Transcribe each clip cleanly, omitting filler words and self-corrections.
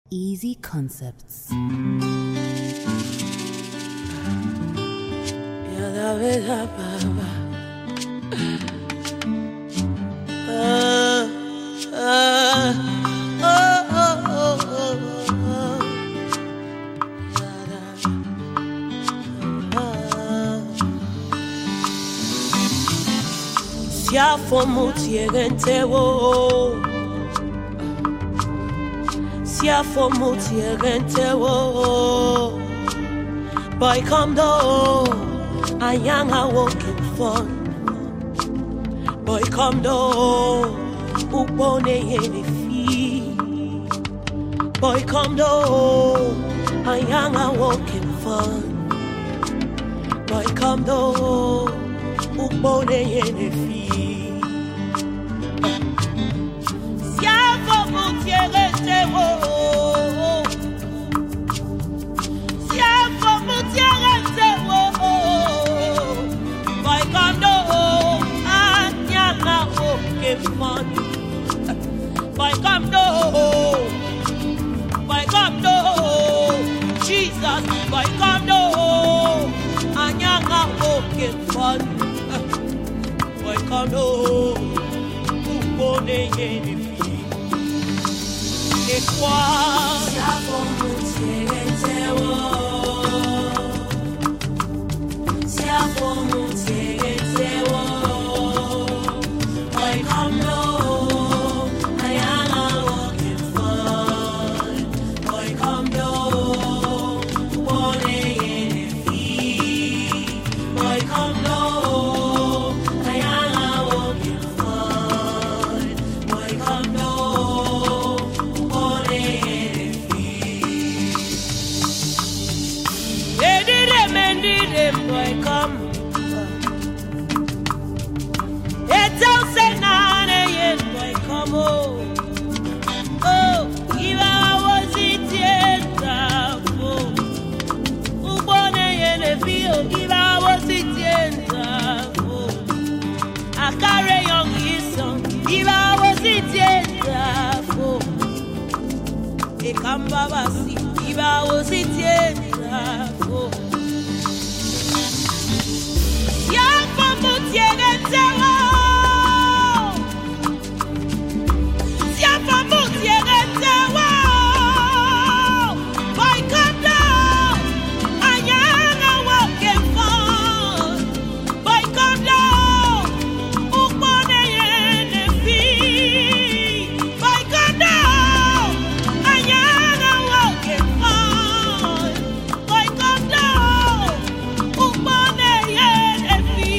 Easy Concepts. Siafomu tiegentewo, siafomu tiegentewo. Boy come do, ayanga walking fun. Boy come do, upone yene fi. Boy come do, ayanga walking fun. Boy come do, upone yene fi. Boy come do, Jesus, boy come do, anyanga walking fun. Boy come do, upone yene fi. Ekwa, siafomu tiegentewo, siafomu tiegentewo. Boy come do. Boy come, it's all say nane yet. Boy come, oh, if I was it yet, oh, ubone yene feel. If I was it yet, oh, I carry young song. If I was it yet, oh, it come baba see. If I was it yet, oh. Siafomu tiegentewo, siafomu tiegentewo. Boy come down, anyanga walking fun. Boy come down, upone yene fi. Boy come down, anyanga walking fun. Boy come down, upone yene fi.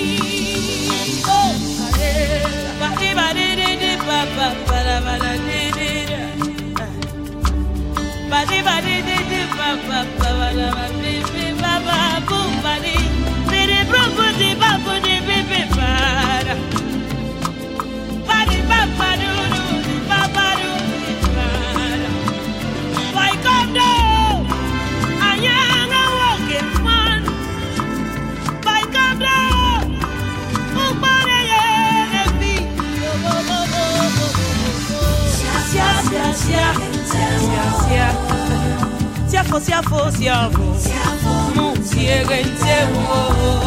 Siafo, mu tiegentewo.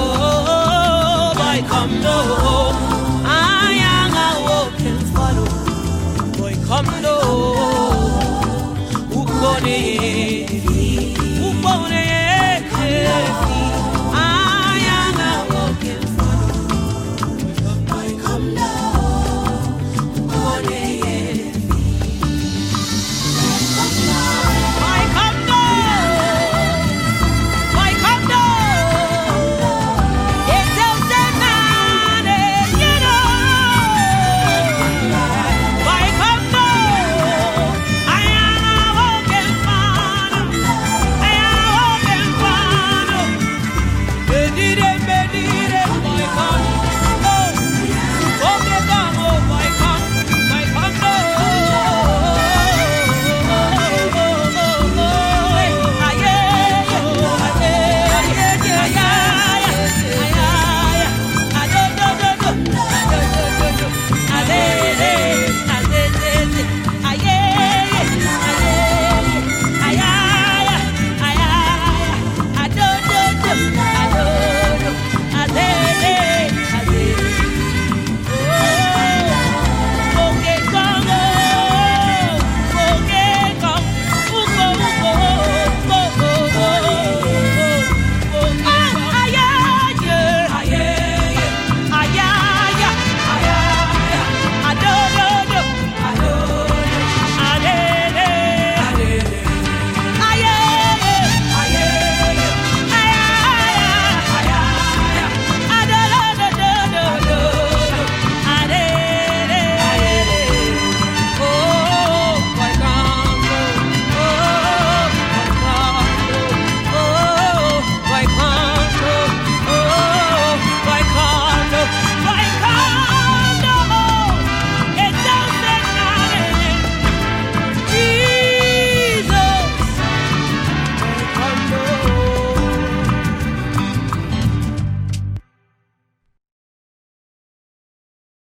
Boy come do, ayanga walking follow. Boy come do, upone